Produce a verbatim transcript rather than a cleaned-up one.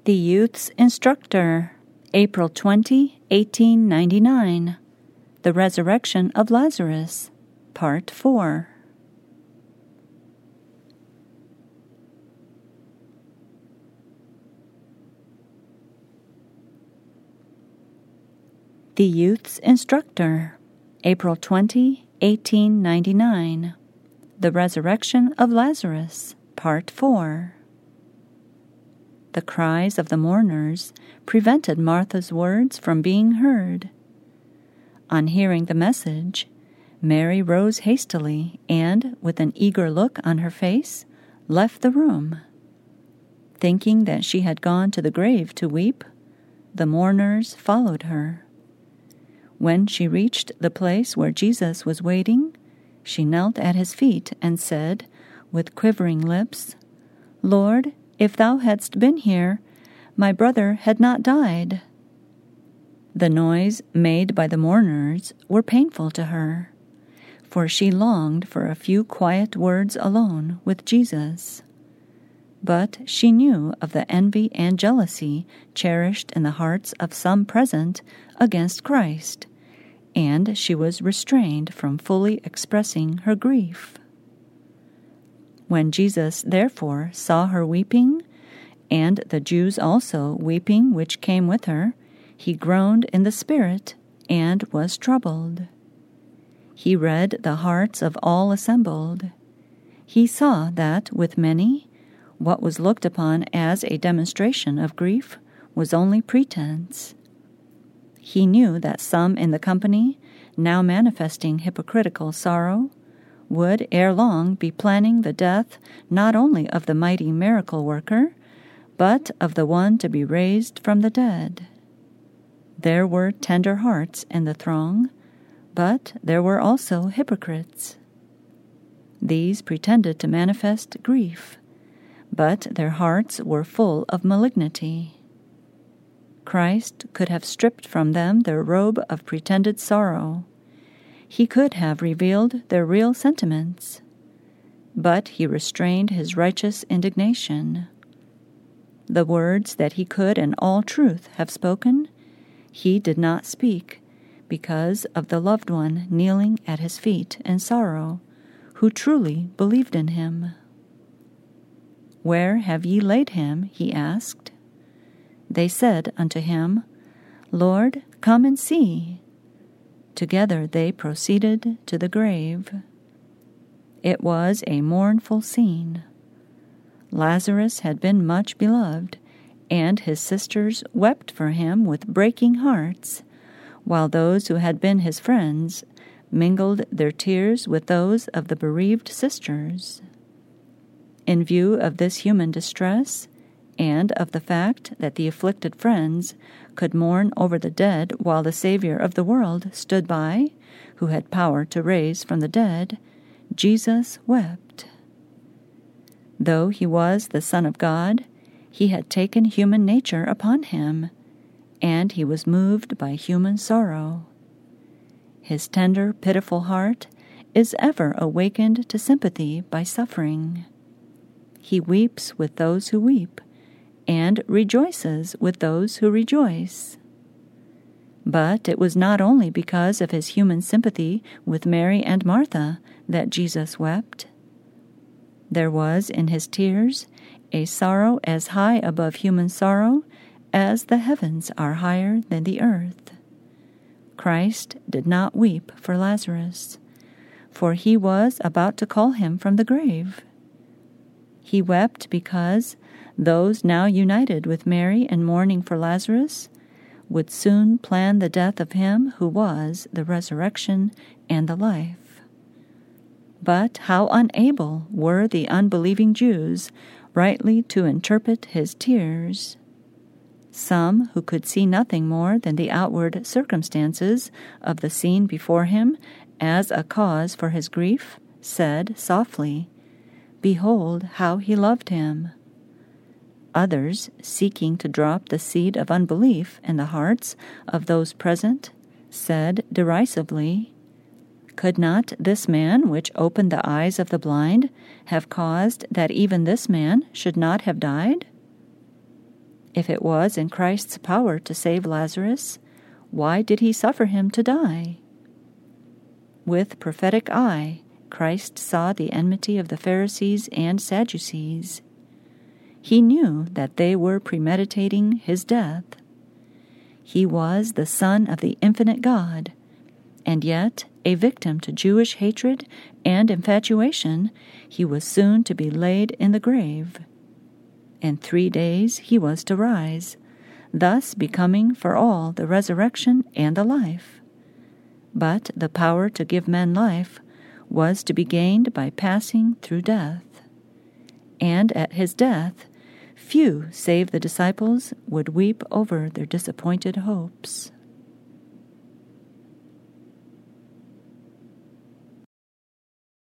The Youth's Instructor, April twentieth, eighteen ninety-nine. The Resurrection of Lazarus, Part four. The Youth's Instructor, April twentieth, eighteen ninety-nine. The Resurrection of Lazarus, Part four. The cries of the mourners prevented Martha's words from being heard. On hearing the message, Mary rose hastily and, with an eager look on her face, left the room. Thinking that she had gone to the grave to weep, the mourners followed her. When she reached the place where Jesus was waiting, she knelt at his feet and said, with quivering lips, "Lord, if thou hadst been here, my brother had not died." The noise made by the mourners were painful to her, for she longed for a few quiet words alone with Jesus. But she knew of the envy and jealousy cherished in the hearts of some present against Christ, and she was restrained from fully expressing her grief. When Jesus therefore saw her weeping, and the Jews also weeping which came with her, he groaned in the spirit, and was troubled. He read the hearts of all assembled. He saw that with many, what was looked upon as a demonstration of grief was only pretense. He knew that some in the company, now manifesting hypocritical sorrow, would ere long be planning the death not only of the mighty miracle worker, but of the one to be raised from the dead. There were tender hearts in the throng, but there were also hypocrites. These pretended to manifest grief, but their hearts were full of malignity. Christ could have stripped from them their robe of pretended sorrow. He could have revealed their real sentiments, but he restrained his righteous indignation. The words that he could in all truth have spoken, he did not speak, because of the loved one kneeling at his feet in sorrow, who truly believed in him. "Where have ye laid him?" he asked. They said unto him, "Lord, come and see." Together they proceeded to the grave. It was a mournful scene. Lazarus had been much beloved, and his sisters wept for him with breaking hearts, while those who had been his friends mingled their tears with those of the bereaved sisters. In view of this human distress, and of the fact that the afflicted friends could mourn over the dead while the Savior of the world stood by, who had power to raise from the dead, Jesus wept. Though he was the Son of God, he had taken human nature upon him, and he was moved by human sorrow. His tender, pitiful heart is ever awakened to sympathy by suffering. He weeps with those who weep, and rejoices with those who rejoice. But it was not only because of his human sympathy with Mary and Martha that Jesus wept. There was in his tears a sorrow as high above human sorrow as the heavens are higher than the earth. Christ did not weep for Lazarus, for he was about to call him from the grave. He wept because those now united with Mary in mourning for Lazarus would soon plan the death of him who was the resurrection and the life. But how unable were the unbelieving Jews rightly to interpret his tears. Some who could see nothing more than the outward circumstances of the scene before him as a cause for his grief said softly, "Behold how he loved him." Others, seeking to drop the seed of unbelief in the hearts of those present, said derisively, Could not this man which opened the eyes of the blind have caused that even this man should not have died? If it was in Christ's power to save Lazarus, why did he suffer him to die? With prophetic eye, Christ saw the enmity of the Pharisees and Sadducees. He knew that they were premeditating his death. He was the Son of the infinite God, and yet, a victim to Jewish hatred and infatuation, he was soon to be laid in the grave. In three days he was to rise, thus becoming for all the resurrection and the life. But the power to give men life was to be gained by passing through death. And at his death, few save the disciples would weep over their disappointed hopes.